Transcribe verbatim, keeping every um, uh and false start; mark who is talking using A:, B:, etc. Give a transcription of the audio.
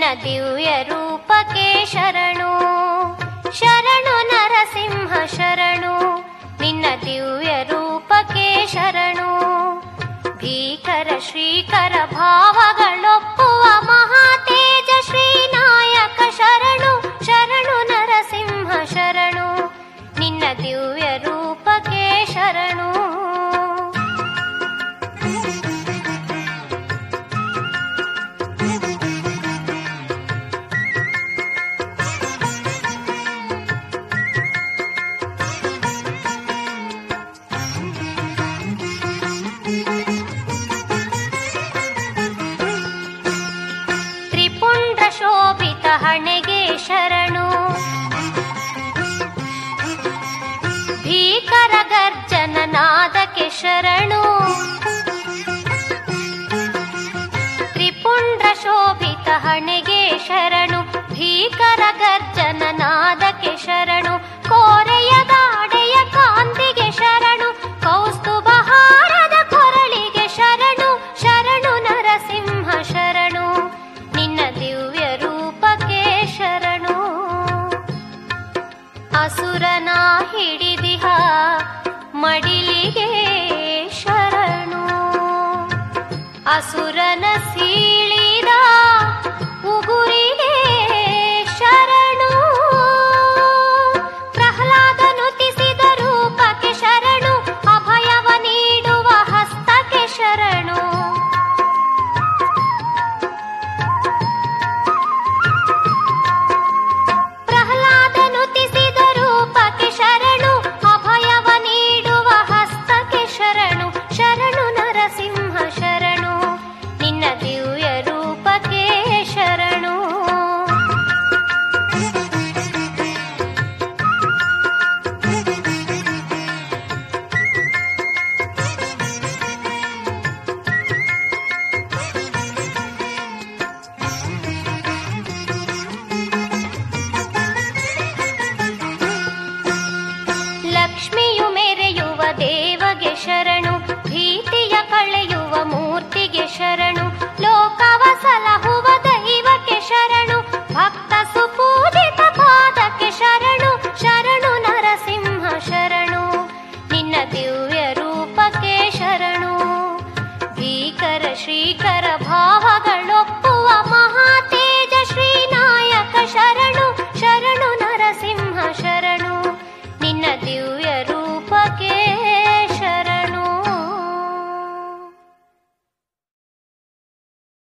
A: ದಿವ್ಯ ರೂಪಕ್ಕೆ ಶರಣು ಶರಣು ನರಸಿಂಹ ಶರಣು ನಿನ್ನ ದಿವ್ಯ ರೂಪಕ್ಕೆ ಶರಣು ಭೀಕರ ಶ್ರೀಕರ ಭಾವಗಳೊಪ್ಪುವ ಮಹಾತೇಜ ಶ್ರೀನಾಯಕ ಶರಣು ಶರಣು ನರಸಿಂಹ ಶರಣು ನಿನ್ನ ದಿವ್ಯ ರೂಪಕ್ಕೆ ಶರಣು ಹಣೆಗೆ ಶರಣು ಭೀಕರ ಗರ್ಜನ ನಾದಕ್ಕೆ ಶರಣು ತ್ರಿಪುಂಡ್ರ ಶೋಭಿತ ಹಣೆಗೆ ಶರಣು ಭೀಕರ ಗರ್ಜನ ನಾದಕ್ಕೆ ಶರಣು ಕೋರೆಯ ದಾಡೆಯ ಕಾಂತಿಗೆ ಶರಣು ಕೌಸ್ತುಭಹಾರದ ಕೊರಳಿಗೆ ಶರಣು ಶರಣು ನರಸಿಂಹ ಶರಣು ನಿನ್ನ ದಿವ್ಯ ರೂಪಕ್ಕೆ ಶರಣು ಅಸುರನ ಹಿಡಿದಿಹ ಮಡಿಲಿಗೆ ಶರಣು ಅಸುರನ